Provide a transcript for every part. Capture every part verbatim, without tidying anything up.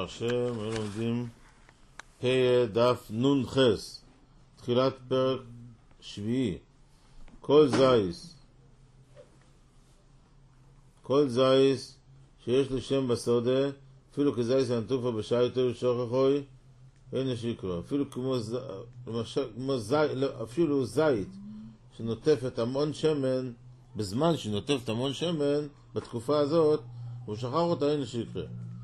השם, היום לומדים פ' דף נון חס, תחילת פרק שביעי. כל זייס, כל זייס שיש לשם בסודה, אפילו כזייס הנטופה בשייטו ושוכחוי, אין שיקרו. אפילו כמו, למשל, כמו זי, אפילו זית שנוטפת המון שמן, בזמן שנוטפת המון שמן, בתקופה הזאת, הוא שכח אותה, אין שיקרה.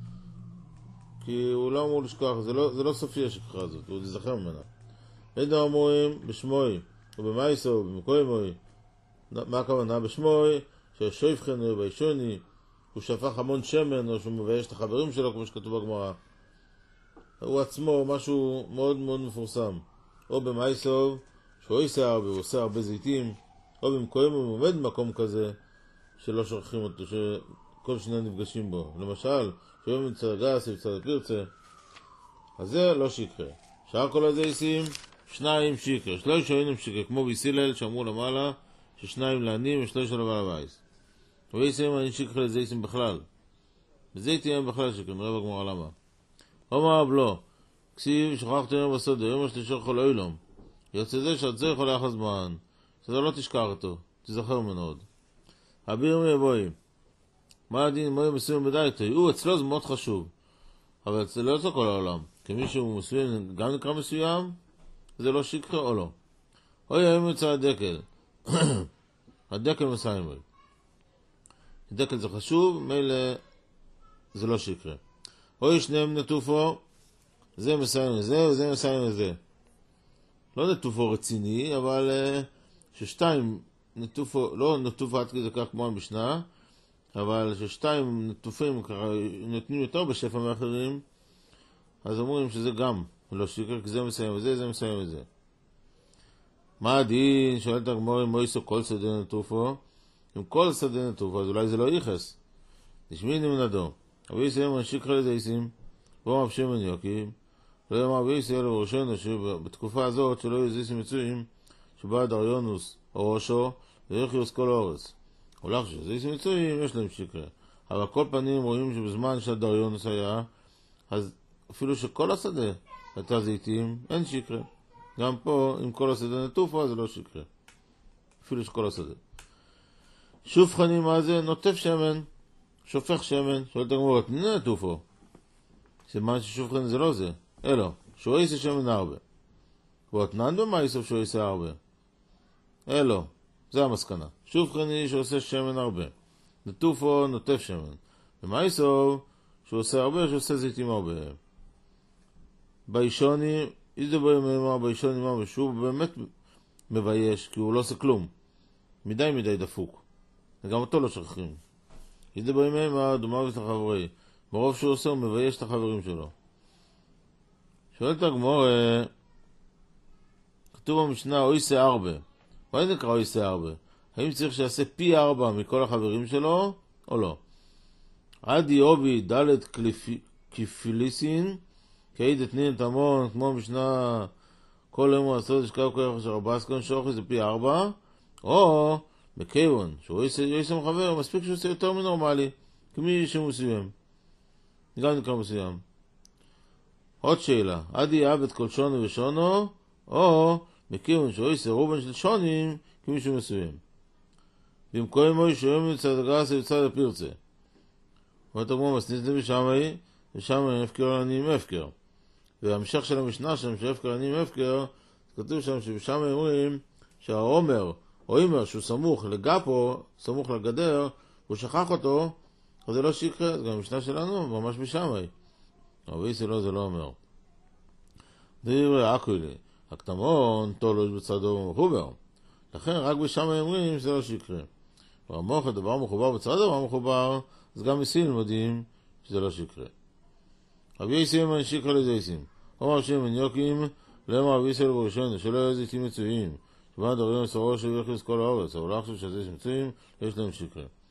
כי הוא לא אמור לשכוח, זה לא, זה לא סופי השכחה הזאת, הוא יזכר ממנה. אין אמורים בשמוי, ובמייסו, ובמקוימוי. מה הכוונה? בשמוי, שהשויפכן או בישוני, הוא שפך המון שמן, או שהוא מבייש את החברים שלו, כמו שכתוב בגמרא. הוא עצמו משהו מאוד מאוד מפורסם. או במייסו, שהוא עושה הרבה, הוא עושה הרבה זיתים, או במקוימוי, הוא עומד במקום כזה, שלא שוכחים אותו, שכל שני נפגשים בו. למשל, שיום מצד הגס ובצד הפרצה, אז זה לא שיקרה. שאר כל הזייסים, שניים שיקרה. שלוש שוינים שיקרה, כמו ביסילל שאמרו למעלה, ששניים לענים ושלוש על הבעל הבייס. ובייסים אני שיקרה לזייסים בכלל. בזייתים הם בכלל שיקרה, נראה בגמרא למה. אומר אבלו, כסיב שכחתם יום בסודה, יום השלישו כל אילום. יוצא זה שאת זה יכול לאחז זמן, שזה לא תשכח אותו, תזכר ממנו עוד. אביר מי יבואי. מה הדין מוי מסוים בדייתו? הוא אצלו זה מאוד חשוב, אבל אצלו לא אצלו כל העולם. כי מישהו מסוים גם נקרא מסוים, זה לא שיקרה או לא. אוי היום יוצא הדקל. הדקל מסיים. הדקל זה חשוב, מילא זה לא שיקרה. אוי שניהם נטופו, זה מסיים לזה וזה מסיים לזה. לא נטופו רציני, אבל ששתיים נטופו, לא נטופו עד כדי כך כמו המשנה, אבל ששתיים נטופים נותנים יותר בשפע מאחרים, אז אומרים שזה גם לא שיקר, כי זה מסיים וזה, זה מסיים וזה. מה הדין? שואלת הגמרא, מויסו כל שדה נטופו, אם כל שדה נטופו, אז אולי זה לא ייחס. נשמעי נמנדו. אבי ישראל מנשיק חלד איסים, בוא מפשם מניוקים, לא יאמר אבי ישראל ובראשנו, שבתקופה הזאת שלא יהיו זיסים מצויים, שבא דריונוס או ראשו, ויחיוס כל האורץ. הולך שזיסים מצויים, יש להם שיקרה. אבל כל פנים רואים שבזמן שהדריונוס היה, אז אפילו שכל השדה הייתה זיתים, אין שיקרה. גם פה, אם כל השדה נטופו, זה לא שיקרה. אפילו שכל השדה. שוב חנים מה זה? נוטף שמן. שופך שמן. שואלת הגמרא, תנה נטופו. סימן ששוב חנים זה לא זה. אלו, שהוא יעשה שמן הרבה. ואותנן במה יסוף שהוא יעשה הרבה. אלו, זה המסקנה. שוב חני שעושה שמן הרבה. נטופו נוטף שמן. ומה יסוף שהוא עושה הרבה, שעושה זיתים הרבה. בישוני, איזה בו יאמר בישוני מה ושוב באמת מבייש, כי הוא לא עושה כלום. מדי מדי דפוק. וגם אותו לא שכחים. איזה בו יאמר דומה ואת החברי. ברוב שהוא עושה הוא מבייש את החברים שלו. שואלת הגמרא, כתוב במשנה אויסה ארבע. מה נקרא אויסה ארבע? האם צריך שיעשה פי ארבע מכל החברים שלו או לא? עדי אובי דלת כפיליסין כעיד אתנין תמון, כמו משנה כל יום הוא עשו דשקה וכוח של ארבע עשכון שוכי זה פי ארבע, או בקיון שהוא יעשה מחבר, מספיק שהוא עושה יותר מנורמלי כמי שמסוים, גם נקרא מסוים. עוד שאלה, עדי עבד כל שונו ושונו, או בקיון שהוא יעשה רובן של שונים כמי שמסוים. במקום מוי שהוא מצד הגרס ובצד הפרצה, ואתה כמו מסניס זה בשמי, ושמי הפקר עניים הפקר. והמשך של המשנה שם שהפקר עניים הפקר, כתוב שם שבשם אומרים שהעומר או אימר שהוא סמוך לגפו, סמוך לגדר, הוא שכח אותו, אז זה לא שיקרה. זה גם המשנה שלנו ממש בשמי, אבל איסי לא, זה לא אומר. דברי אקולי הקטמון תולוש בצדו ומחובר, לכן רק בשמי אומרים שזה לא שיקרה. והמוח הדבר מחובר בצד דבר מחובר, אז גם מסין לומדים שזה לא שיקרה. רבי יסים אני שיקרה לזייסים. אומר שם מניוקים, למה רבי ישראל בראשון, שלא יהיו זיתים מצויים. שבא דריון סורו של יחס כל האורץ, אבל לא חושב שהזייסים מצויים, יש להם שיקרה.